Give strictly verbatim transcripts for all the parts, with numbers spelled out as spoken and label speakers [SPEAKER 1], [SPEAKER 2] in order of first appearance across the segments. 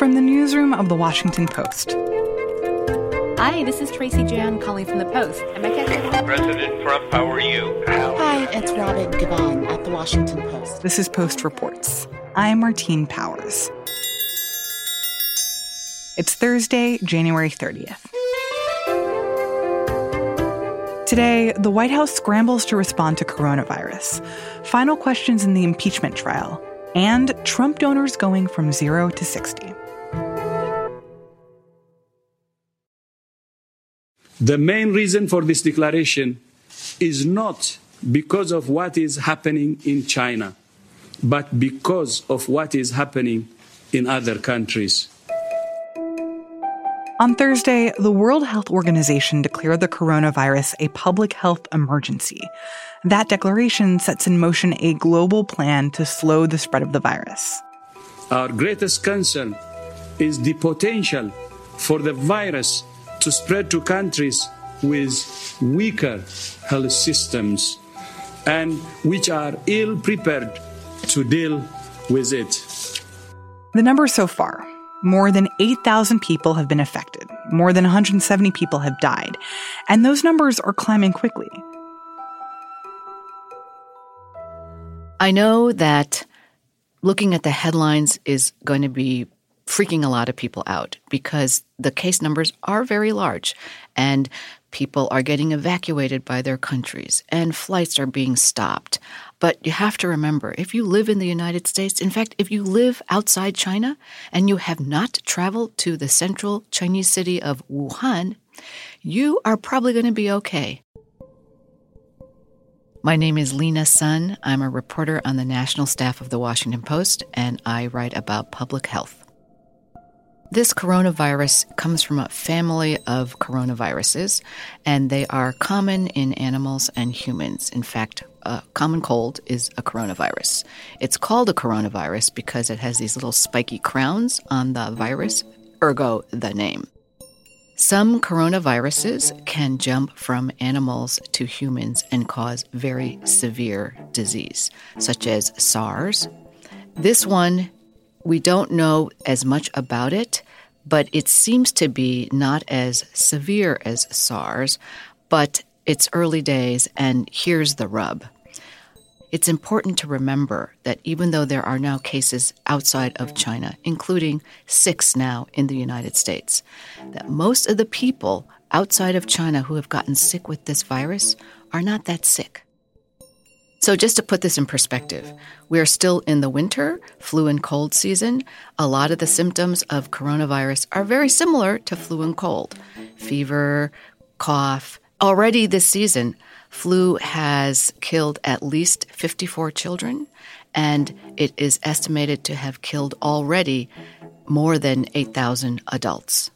[SPEAKER 1] from the newsroom of The Washington Post.
[SPEAKER 2] Hi, this is Tracy Jan calling from The Post. Am I catching?
[SPEAKER 3] President Trump, how are you?
[SPEAKER 4] Hi, it's Robin Givon at The Washington Post.
[SPEAKER 1] This is Post Reports. I'm Martine Powers. It's Thursday, January thirtieth. Today, the White House scrambles to respond to coronavirus, final questions in the impeachment trial, and Trump donors going from zero to sixty.
[SPEAKER 5] The main reason for this declaration is not because of what is happening in China, but because of what is happening in other countries.
[SPEAKER 1] On Thursday, the World Health Organization declared the coronavirus a public health emergency. That declaration sets in motion a global plan to slow the spread of the virus.
[SPEAKER 5] Our greatest concern is the potential for the virus to spread to countries with weaker health systems and which are ill-prepared to deal with it.
[SPEAKER 1] The numbers so far: more than eight thousand people have been affected. More than one hundred seventy people have died. And those numbers are climbing quickly.
[SPEAKER 6] I know that looking at the headlines is going to be freaking a lot of people out because the case numbers are very large and people are getting evacuated by their countries and flights are being stopped. But you have to remember, if you live in the United States, in fact, if you live outside China and you have not traveled to the central Chinese city of Wuhan, you are probably going to be okay. My name is Lena Sun. I'm a reporter on the national staff of The Washington Post, and I write about public health. This coronavirus comes from a family of coronaviruses, and they are common in animals and humans. In fact, a common cold is a coronavirus. It's called a coronavirus because it has these little spiky crowns on the virus, ergo the name. Some coronaviruses can jump from animals to humans and cause very severe disease, such as SARS. This one, we don't know as much about it, but it seems to be not as severe as SARS, but it's early days, and here's the rub. It's important to remember that even though there are now cases outside of China, including six now in the United States, that most of the people outside of China who have gotten sick with this virus are not that sick. So just to put this in perspective, we're still in the winter, flu and cold season. A lot of the symptoms of coronavirus are very similar to flu and cold. Fever, cough. Already this season, flu has killed at least fifty-four children, and it is estimated to have killed already more than eight thousand adults.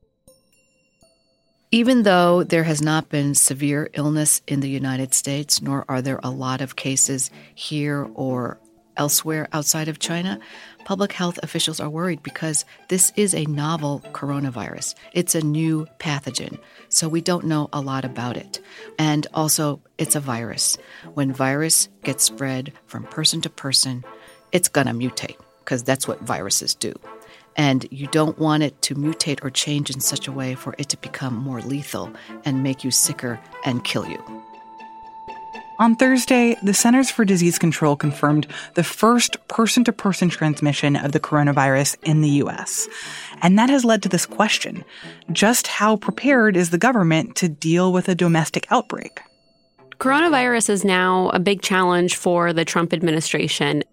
[SPEAKER 6] Even though there has not been severe illness in the United States, nor are there a lot of cases here or elsewhere outside of China, public health officials are worried because this is a novel coronavirus. It's a new pathogen, so we don't know a lot about it. And also, it's a virus. When virus gets spread from person to person, it's going to mutate, because that's what viruses do. And you don't want it to mutate or change in such a way for it to become more lethal and make you sicker and kill you.
[SPEAKER 1] On Thursday, the Centers for Disease Control confirmed the first person-to-person transmission of the coronavirus in the U S. And that has led to this question: just how prepared is the government to deal with a domestic outbreak?
[SPEAKER 7] Coronavirus is now a big challenge for the Trump administration.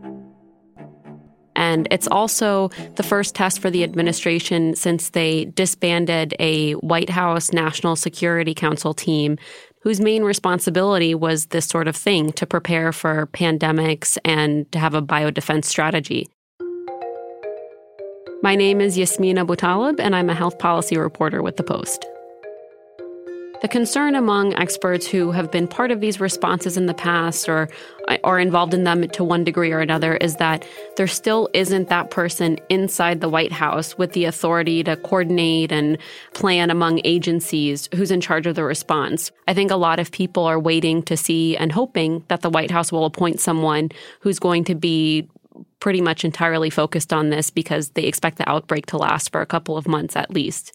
[SPEAKER 7] And it's also the first test for the administration since they disbanded a White House National Security Council team whose main responsibility was this sort of thing, to prepare for pandemics and to have a biodefense strategy. My name is Yasmeen Abutaleb, and I'm a health policy reporter with The Post. The concern among experts who have been part of these responses in the past or are involved in them to one degree or another is that there still isn't that person inside the White House with the authority to coordinate and plan among agencies who's in charge of the response. I think a lot of people are waiting to see and hoping that the White House will appoint someone who's going to be pretty much entirely focused on this because they expect the outbreak to last for a couple of months at least.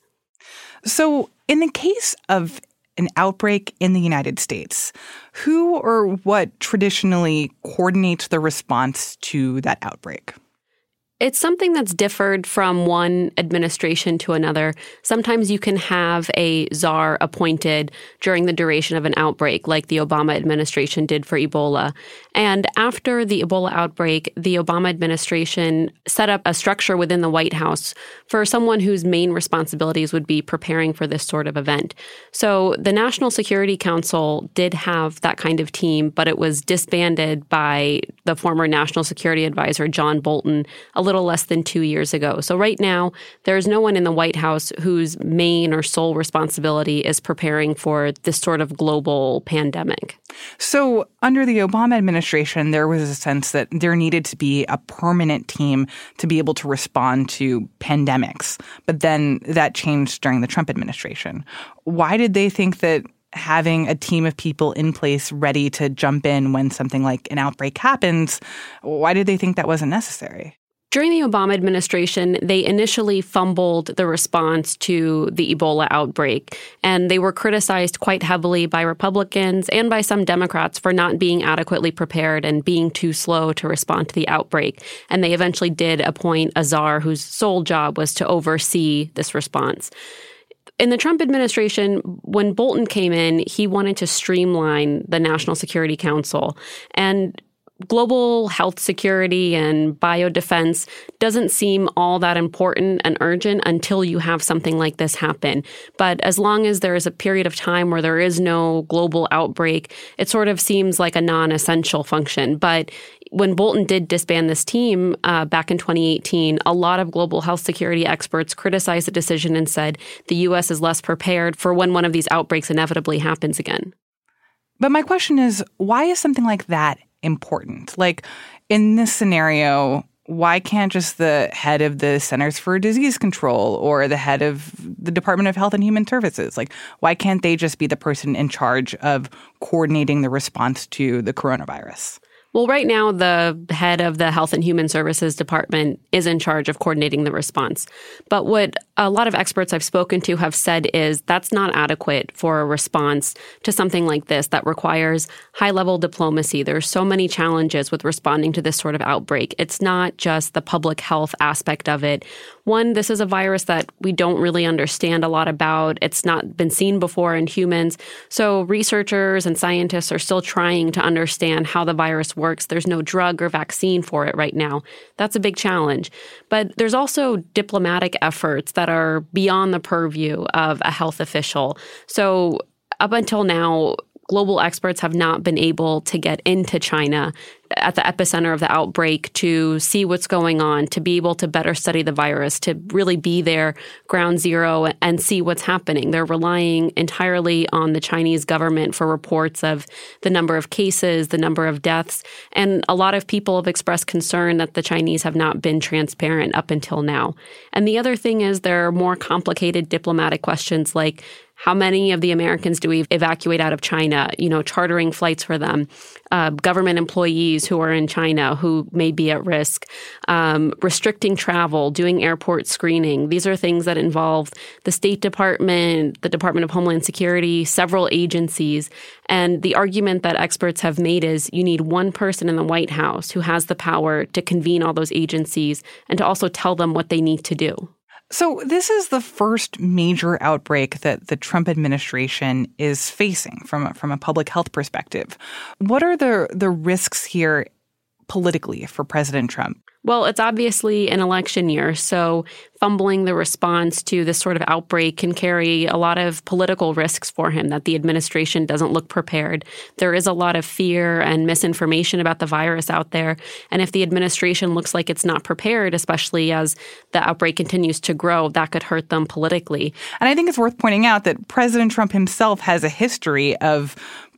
[SPEAKER 1] So in the case of an outbreak in the United States, who or what traditionally coordinates the response to that outbreak?
[SPEAKER 7] It's something that's differed from one administration to another. Sometimes you can have a czar appointed during the duration of an outbreak, like the Obama administration did for Ebola. And after the Ebola outbreak, the Obama administration set up a structure within the White House for someone whose main responsibilities would be preparing for this sort of event. So the National Security Council did have that kind of team, but it was disbanded by the former National Security Advisor, John Bolton, a little less than two years ago. So right now, there's no one in the White House whose main or sole responsibility is preparing for this sort of global pandemic.
[SPEAKER 1] So under the Obama administration, there was a sense that there needed to be a permanent team to be able to respond to pandemics. But then that changed during the Trump administration. Why did they think that having a team of people in place ready to jump in when something like an outbreak happens, why did they think that wasn't necessary?
[SPEAKER 7] During the Obama administration, they initially fumbled the response to the Ebola outbreak, and they were criticized quite heavily by Republicans and by some Democrats for not being adequately prepared and being too slow to respond to the outbreak. And they eventually did appoint a czar whose sole job was to oversee this response. In the Trump administration, when Bolton came in, he wanted to streamline the National Security Council, and global health security and biodefense doesn't seem all that important and urgent until you have something like this happen. But as long as there is a period of time where there is no global outbreak, it sort of seems like a non-essential function. But when Bolton did disband this team uh, back in twenty eighteen, a lot of global health security experts criticized the decision and said the U S is less prepared for when one of these outbreaks inevitably happens again.
[SPEAKER 1] But my question is, why is something like that important? Like, in this scenario, why can't just the head of the Centers for Disease Control or the head of the Department of Health and Human Services, like, why can't they just be the person in charge of coordinating the response to the coronavirus?
[SPEAKER 7] Well, right now, the head of the Health and Human Services Department is in charge of coordinating the response. But what a lot of experts I've spoken to have said is that's not adequate for a response to something like this that requires high-level diplomacy. There's so many challenges with responding to this sort of outbreak. It's not just the public health aspect of it. One, this is a virus that we don't really understand a lot about. It's not been seen before in humans. So researchers and scientists are still trying to understand how the virus works. There's no drug or vaccine for it right now. That's a big challenge. But there's also diplomatic efforts that are beyond the purview of a health official. So up until now, global experts have not been able to get into China at the epicenter of the outbreak to see what's going on, to be able to better study the virus, to really be there ground zero and see what's happening. They're relying entirely on the Chinese government for reports of the number of cases, the number of deaths. And a lot of people have expressed concern that the Chinese have not been transparent up until now. And the other thing is there are more complicated diplomatic questions like, how many of the Americans do we evacuate out of China? You know, chartering flights for them, uh, government employees who are in China who may be at risk, um, restricting travel, doing airport screening. These are things that involve the State Department, the Department of Homeland Security, several agencies. And the argument that experts have made is you need one person in the White House who has the power to convene all those agencies and to also tell them what they need to do.
[SPEAKER 1] So this is the first major outbreak that the Trump administration is facing from a, from a public health perspective. What are the the risks here politically for President Trump?
[SPEAKER 7] Well, it's obviously an election year, so fumbling the response to this sort of outbreak can carry a lot of political risks for him, that the administration doesn't look prepared. There is a lot of fear and misinformation about the virus out there, and if the administration looks like it's not prepared, especially as the outbreak continues to grow, that could hurt them politically.
[SPEAKER 1] And I think it's worth pointing out that President Trump himself has a history of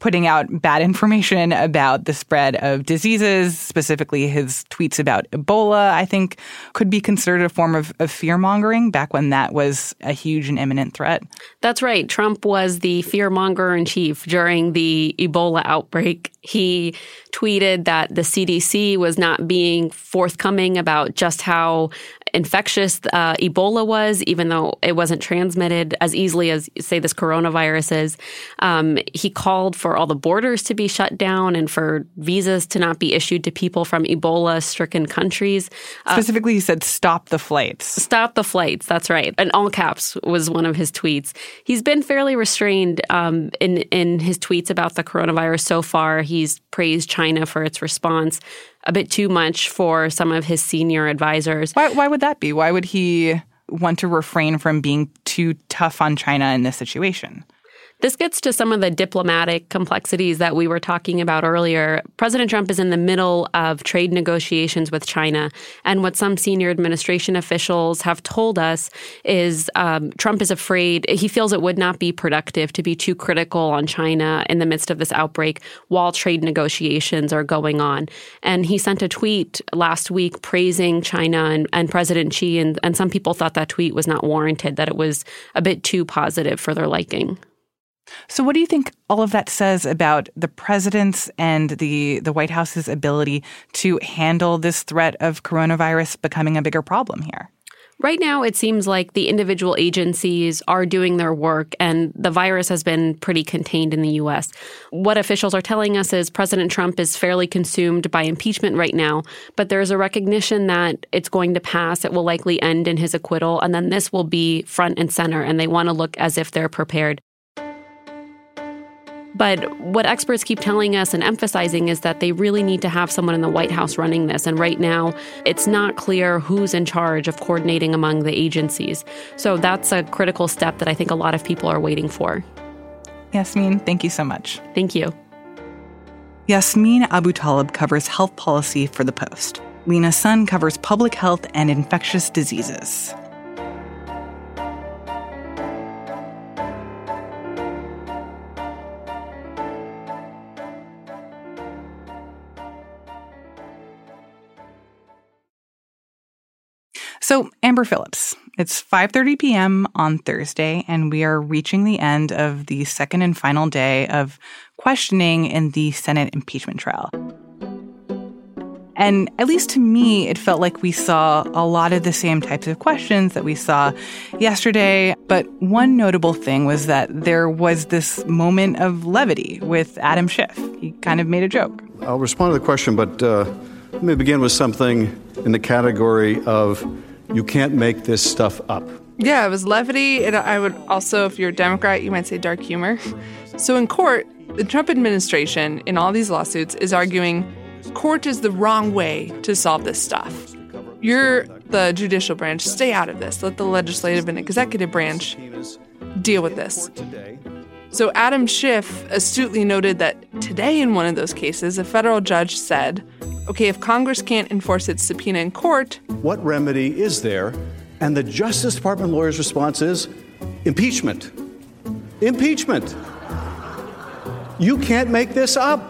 [SPEAKER 1] putting out bad information about the spread of diseases, specifically his tweets about Ebola, I think could be considered a form of, of fear-mongering back when that was a huge and imminent threat.
[SPEAKER 7] That's right. Trump was the fear-monger in chief during the Ebola outbreak. He tweeted that the C D C was not being forthcoming about just how infectious uh, Ebola was, even though it wasn't transmitted as easily as, say, this coronavirus is. Um, he called for all the borders to be shut down and for visas to not be issued to people from Ebola-stricken countries. Uh,
[SPEAKER 1] Specifically, he said, stop the flights.
[SPEAKER 7] Stop the flights. That's right. And all caps was one of his tweets. He's been fairly restrained um, in, in his tweets about the coronavirus so far. He's praised China for its response. A bit too much for some of his senior advisors.
[SPEAKER 1] Why, why would that be? Why would he want to refrain from being too tough on China in this situation?
[SPEAKER 7] This gets to some of the diplomatic complexities that we were talking about earlier. President Trump is in the middle of trade negotiations with China. And what some senior administration officials have told us is um, Trump is afraid, he feels it would not be productive to be too critical on China in the midst of this outbreak while trade negotiations are going on. And he sent a tweet last week praising China and, and President Xi. And, and some people thought that tweet was not warranted, that it was a bit too positive for their liking.
[SPEAKER 1] So what do you think all of that says about the president's and the, the White House's ability to handle this threat of coronavirus becoming a bigger problem here?
[SPEAKER 7] Right now, it seems like the individual agencies are doing their work and the virus has been pretty contained in the U S. What officials are telling us is President Trump is fairly consumed by impeachment right now, but there's a recognition that it's going to pass. It will likely end in his acquittal, and then this will be front and center, and they want to look as if they're prepared. But what experts keep telling us and emphasizing is that they really need to have someone in the White House running this. And right now, it's not clear who's in charge of coordinating among the agencies. So that's a critical step that I think a lot of people are waiting for.
[SPEAKER 1] Yasmin, thank you so much.
[SPEAKER 7] Thank you.
[SPEAKER 1] Yasmin Abutaleb covers health policy for The Post. Lena Sun covers public health and infectious diseases. So, Amber Phillips, it's five thirty p.m. on Thursday, and we are reaching the end of the second and final day of questioning in the Senate impeachment trial. And at least to me, it felt like we saw a lot of the same types of questions that we saw yesterday. But one notable thing was that there was this moment of levity with Adam Schiff. He kind of made a joke.
[SPEAKER 8] I'll respond to the question, but uh, let me begin with something in the category of you can't make this stuff up.
[SPEAKER 9] Yeah, it was levity. And I would also, if you're a Democrat, you might say dark humor. So in court, the Trump administration in all these lawsuits is arguing court is the wrong way to solve this stuff. You're the judicial branch. Stay out of this. Let the legislative and executive branch deal with this. So Adam Schiff astutely noted that today in one of those cases, a federal judge said, okay, if Congress can't enforce its subpoena in court,
[SPEAKER 8] what remedy is there? And the Justice Department lawyer's response is impeachment. Impeachment. You can't make this up.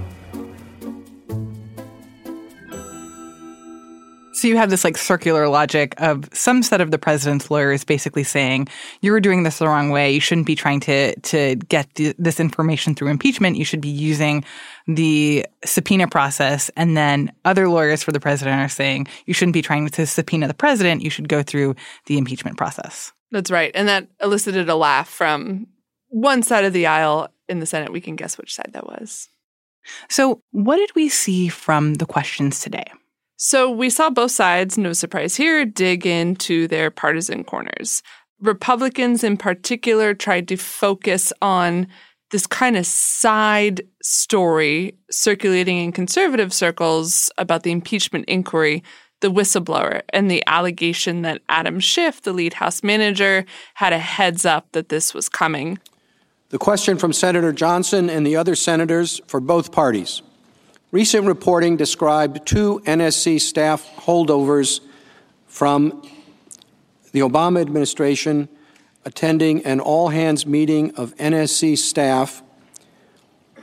[SPEAKER 1] So you have this like circular logic of some set of the president's lawyers basically saying, you're doing this the wrong way. You shouldn't be trying to to get the, this information through impeachment. You should be using the subpoena process. And then other lawyers for the president are saying, you shouldn't be trying to subpoena the president. You should go through the impeachment process.
[SPEAKER 9] That's right. And that elicited a laugh from one side of the aisle in the Senate. We can guess which side that was.
[SPEAKER 1] So what did we see from the questions today?
[SPEAKER 9] So we saw both sides, no surprise here, dig into their partisan corners. Republicans in particular tried to focus on this kind of side story circulating in conservative circles about the impeachment inquiry, the whistleblower, and the allegation that Adam Schiff, the lead House manager, had a heads up that this was coming.
[SPEAKER 10] The question from Senator Johnson and the other senators for both parties. Recent reporting described two N S C staff holdovers from the Obama administration attending an all-hands meeting of N S C staff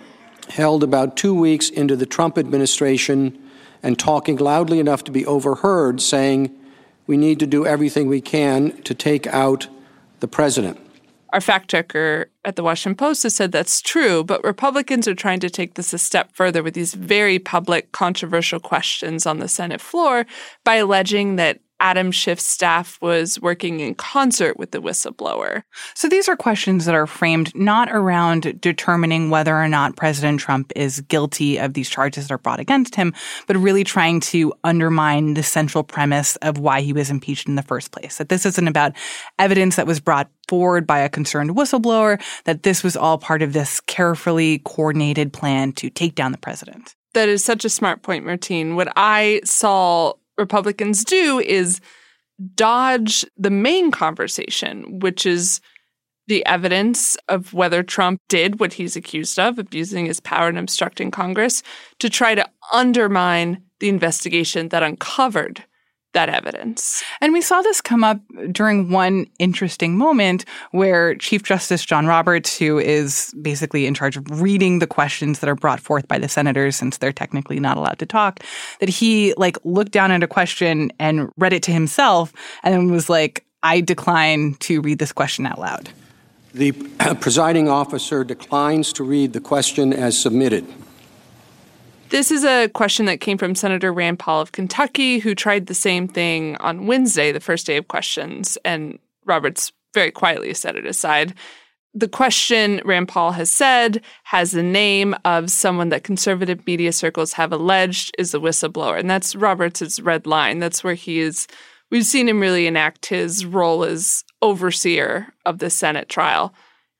[SPEAKER 10] held about two weeks into the Trump administration and talking loudly enough to be overheard, saying, "We need to do everything we can to take out the president."
[SPEAKER 9] Our fact checker at the Washington Post has said that's true, but Republicans are trying to take this a step further with these very public, controversial questions on the Senate floor by alleging that Adam Schiff's staff was working in concert with the whistleblower.
[SPEAKER 1] So these are questions that are framed not around determining whether or not President Trump is guilty of these charges that are brought against him, but really trying to undermine the central premise of why he was impeached in the first place. That this isn't about evidence that was brought forward by a concerned whistleblower, that this was all part of this carefully coordinated plan to take down the president.
[SPEAKER 9] That is such a smart point, Martine. What I saw Republicans do is dodge the main conversation, which is the evidence of whether Trump did what he's accused of, abusing his power and obstructing Congress, to try to undermine the investigation that uncovered that evidence.
[SPEAKER 1] And we saw this come up during one interesting moment where Chief Justice John Roberts, who is basically in charge of reading the questions that are brought forth by the senators, since they're technically not allowed to talk, that he like looked down at a question and read it to himself and then was like, "I decline to read this question out loud."
[SPEAKER 10] The presiding officer declines to read the question as submitted.
[SPEAKER 9] This is a question that came from Senator Rand Paul of Kentucky, who tried the same thing on Wednesday, the first day of questions, and Roberts very quietly set it aside. The question, Rand Paul has said, has the name of someone that conservative media circles have alleged is a whistleblower, and that's Roberts' red line. That's where he is. We've seen him really enact his role as overseer of the Senate trial.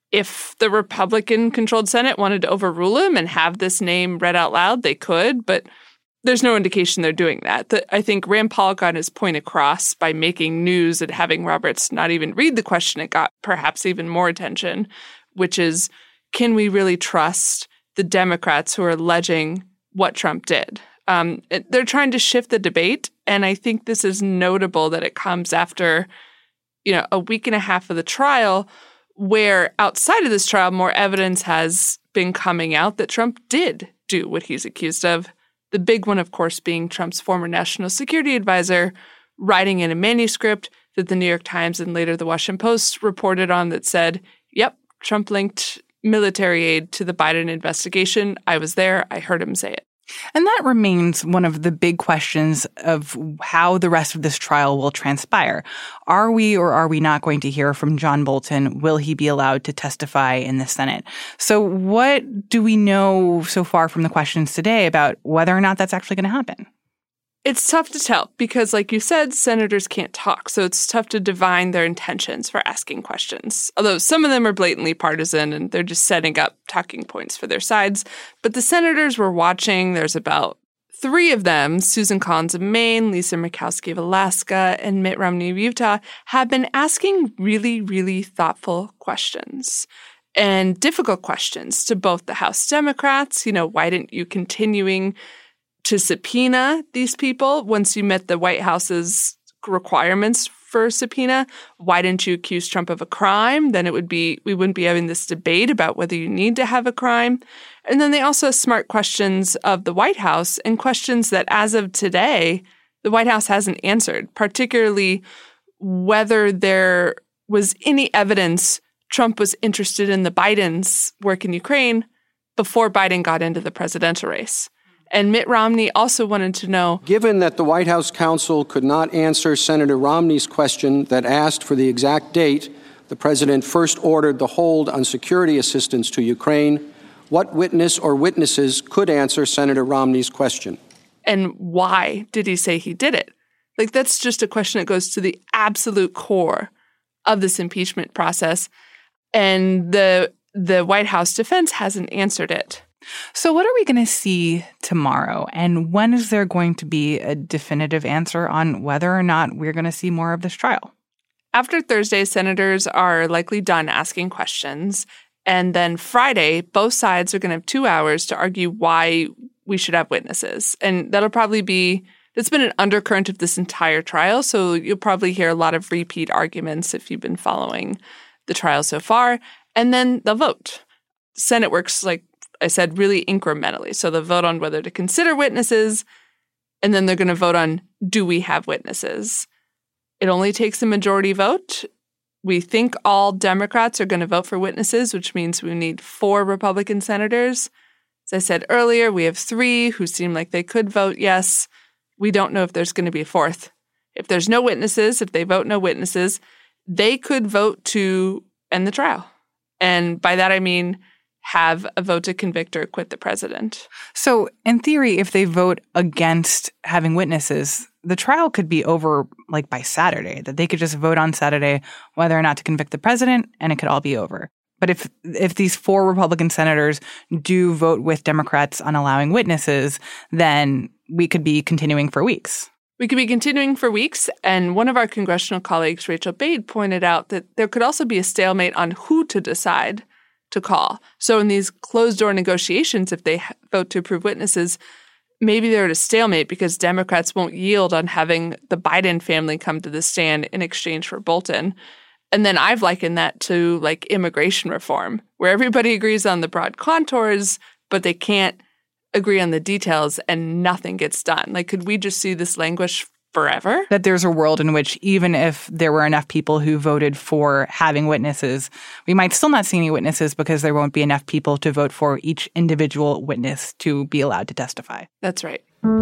[SPEAKER 9] If the Republican-controlled Senate wanted to overrule him and have this name read out loud, they could, but there's no indication they're doing that. The, I think Rand Paul got his point across by making news and having Roberts not even read the question. It got perhaps even more attention, which is, can we really trust the Democrats who are alleging what Trump did? Um, it, they're trying to shift the debate, and I think this is notable that it comes after, you know, a week and a half of the trial, where outside of this trial, more evidence has been coming out that Trump did do what he's accused of. The big one, of course, being Trump's former national security advisor writing in a manuscript that the New York Times and later the Washington Post reported on that said, yep, Trump linked military aid to the Biden investigation. I was there. I heard him say it.
[SPEAKER 1] And that remains one of the big questions of how the rest of this trial will transpire. Are we or are we not going to hear from John Bolton? Will he be allowed to testify in the Senate? So what do we know so far from the questions today about whether or not that's actually going to happen?
[SPEAKER 9] It's tough to tell because, like you said, senators can't talk. So it's tough to divine their intentions for asking questions. Although some of them are blatantly partisan and they're just setting up talking points for their sides. But the senators were watching. There's about three of them, Susan Collins of Maine, Lisa Murkowski of Alaska, and Mitt Romney of Utah, have been asking really, really thoughtful questions and difficult questions to both the House Democrats. You know, why didn't you continuing to subpoena these people once you met the White House's requirements for subpoena? Why didn't you accuse Trump of a crime? Then it would be, we wouldn't be having this debate about whether you need to have a crime. And then they also have smart questions of the White House and questions that as of today, the White House hasn't answered, particularly whether there was any evidence Trump was interested in the Biden's work in Ukraine before Biden got into the presidential race. And Mitt Romney also wanted to know,
[SPEAKER 10] given that the White House counsel could not answer Senator Romney's question that asked for the exact date the president first ordered the hold on security assistance to Ukraine, what witness or witnesses could answer Senator Romney's question?
[SPEAKER 9] And why did he say he did it? Like, that's just a question that goes to the absolute core of this impeachment process. And the the White House defense hasn't answered it.
[SPEAKER 1] So what are we going to see tomorrow? And when is there going to be a definitive answer on whether or not we're going to see more of this trial?
[SPEAKER 9] After Thursday, senators are likely done asking questions. And then Friday, both sides are going to have two hours to argue why we should have witnesses. And that'll probably be, it's been an undercurrent of this entire trial. So you'll probably hear a lot of repeat arguments if you've been following the trial so far. And then they'll vote. Senate works like I said really incrementally. So they'll vote on whether to consider witnesses, and then they're going to vote on, do we have witnesses? It only takes a majority vote. We think all Democrats are going to vote for witnesses, which means we need four Republican senators. As I said earlier, we have three who seem like they could vote yes. We don't know if there's going to be a fourth. If there's no witnesses, if they vote no witnesses, they could vote to end the trial. And by that I mean have a vote to convict or acquit the president.
[SPEAKER 1] So in theory, if they vote against having witnesses, the trial could be over like by Saturday, that they could just vote on Saturday whether or not to convict the president, and it could all be over. But if if these four Republican senators do vote with Democrats on allowing witnesses, then we could be continuing for weeks.
[SPEAKER 9] We could be continuing for weeks, and one of our congressional colleagues, Rachel Bade, pointed out that there could also be a stalemate on who to decide to call. So in these closed-door negotiations, if they vote to approve witnesses, maybe they're at a stalemate because Democrats won't yield on having the Biden family come to the stand in exchange for Bolton. And then I've likened that to like immigration reform, where everybody agrees on the broad contours, but they can't agree on the details and nothing gets done. Like, could we just see this languish forever?
[SPEAKER 1] That there's a world in which even if there were enough people who voted for having witnesses, we might still not see any witnesses because there won't be enough people to vote for each individual witness to be allowed to testify.
[SPEAKER 9] That's right.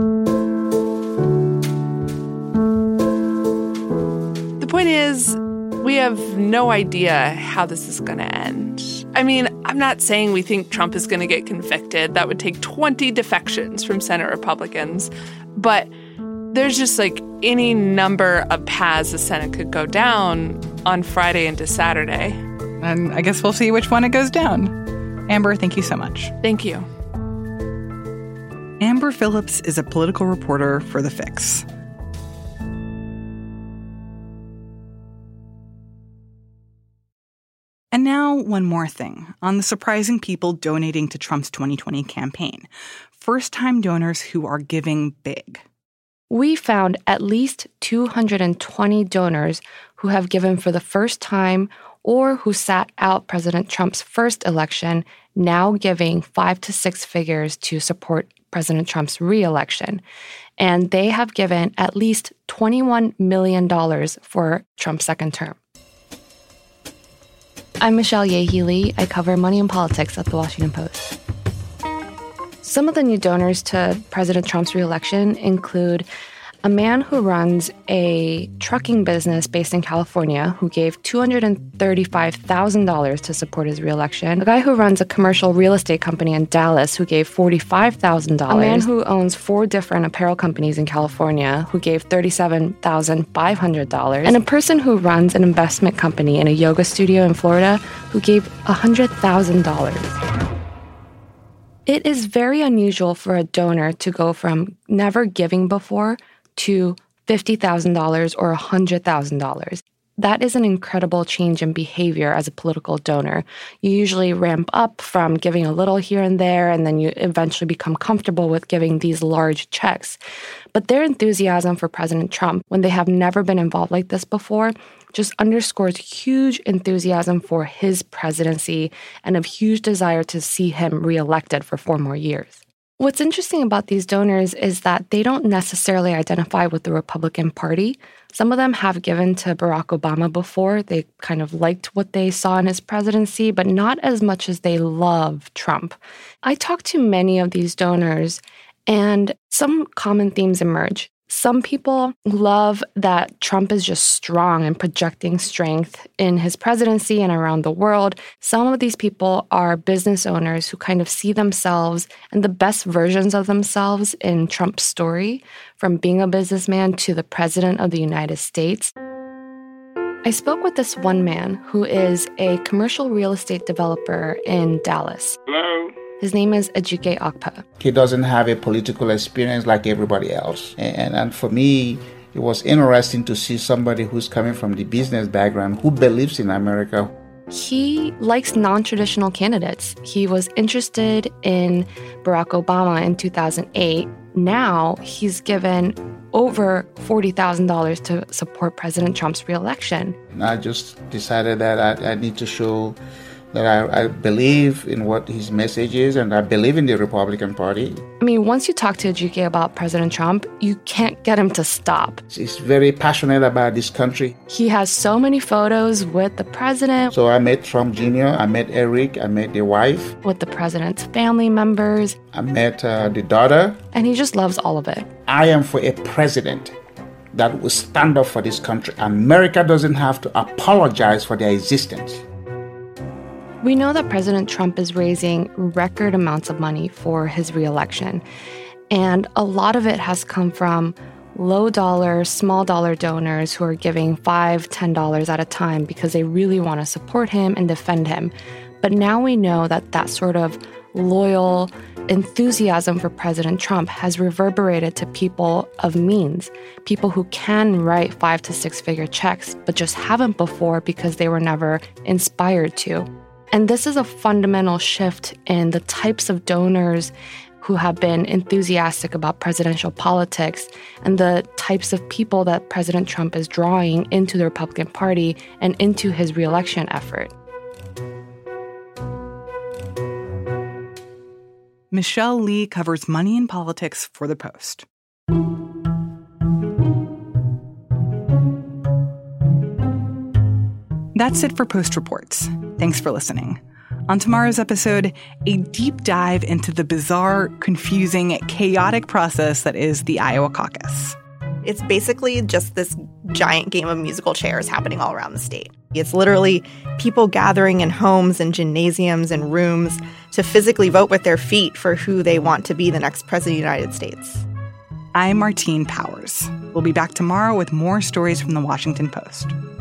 [SPEAKER 9] The point is, we have no idea how this is going to end. I mean, I'm not saying we think Trump is going to get convicted. That would take twenty defections from Senate Republicans. But there's just like any number of paths the Senate could go down on Friday into Saturday.
[SPEAKER 1] And I guess we'll see which one it goes down. Amber, thank you so much.
[SPEAKER 9] Thank you.
[SPEAKER 1] Amber Phillips is a political reporter for The Fix. And now, one more thing on the surprising people donating to Trump's twenty twenty campaign. First-time donors who are giving big.
[SPEAKER 11] We found at least two hundred twenty donors who have given for the first time or who sat out President Trump's first election, now giving five to six figures to support President Trump's re-election. And they have given at least twenty-one million dollars for Trump's second term. I'm Michelle Yeahy-Lee. I cover money and politics at The Washington Post. Some of the new donors to President Trump's re-election include a man who runs a trucking business based in California who gave two hundred thirty-five thousand dollars to support his re-election, a guy who runs a commercial real estate company in Dallas who gave forty-five thousand dollars, a man who owns four different apparel companies in California who gave thirty-seven thousand five hundred dollars, and a person who runs an investment company in a yoga studio in Florida who gave one hundred thousand dollars. It is very unusual for a donor to go from never giving before to fifty thousand dollars or one hundred thousand dollars. That is an incredible change in behavior as a political donor. You usually ramp up from giving a little here and there, and then you eventually become comfortable with giving these large checks. But their enthusiasm for President Trump, when they have never been involved like this before, just underscores huge enthusiasm for his presidency and a huge desire to see him reelected for four more years. What's interesting about these donors is that they don't necessarily identify with the Republican Party. Some of them have given to Barack Obama before. They kind of liked what they saw in his presidency, but not as much as they love Trump. I talked to many of these donors, and some common themes emerge. Some people love that Trump is just strong and projecting strength in his presidency and around the world. Some of these people are business owners who kind of see themselves and the best versions of themselves in Trump's story, from being a businessman to the president of the United States. I spoke with this one man who is a commercial real estate developer in Dallas.
[SPEAKER 3] Hello?
[SPEAKER 11] His name is Ejike Okpa.
[SPEAKER 12] He doesn't have a political experience like everybody else. And, and for me, it was interesting to see somebody who's coming from the business background, who believes in America.
[SPEAKER 11] He likes non-traditional candidates. He was interested in Barack Obama in two thousand eight. Now he's given over forty thousand dollars to support President Trump's re-election.
[SPEAKER 12] I just decided that I, I need to show that I, I believe in what his message is, and I believe in the Republican Party.
[SPEAKER 11] I mean, once you talk to Ejike about President Trump, you can't get him to stop.
[SPEAKER 12] He's very passionate about this country.
[SPEAKER 11] He has so many photos with the president.
[SPEAKER 12] So I met Trump Junior, I met Eric, I met the wife.
[SPEAKER 11] With the president's family members.
[SPEAKER 12] I met uh, the daughter.
[SPEAKER 11] And he just loves all of it.
[SPEAKER 12] I am for a president that will stand up for this country. America doesn't have to apologize for their existence.
[SPEAKER 11] We know that President Trump is raising record amounts of money for his reelection, and a lot of it has come from low-dollar, small-dollar donors who are giving five dollars, ten dollars at a time because they really want to support him and defend him. But now we know that that sort of loyal enthusiasm for President Trump has reverberated to people of means, people who can write five to six-figure checks but just haven't before because they were never inspired to. And this is a fundamental shift in the types of donors who have been enthusiastic about presidential politics and the types of people that President Trump is drawing into the Republican Party and into his reelection effort.
[SPEAKER 1] Michelle Lee covers money and politics for The Post. That's it for Post Reports. Thanks for listening. On tomorrow's episode, a deep dive into the bizarre, confusing, chaotic process that is the Iowa caucus.
[SPEAKER 13] It's basically just this giant game of musical chairs happening all around the state. It's literally people gathering in homes and gymnasiums and rooms to physically vote with their feet for who they want to be the next president of the United States.
[SPEAKER 1] I'm Martine Powers. We'll be back tomorrow with more stories from the Washington Post.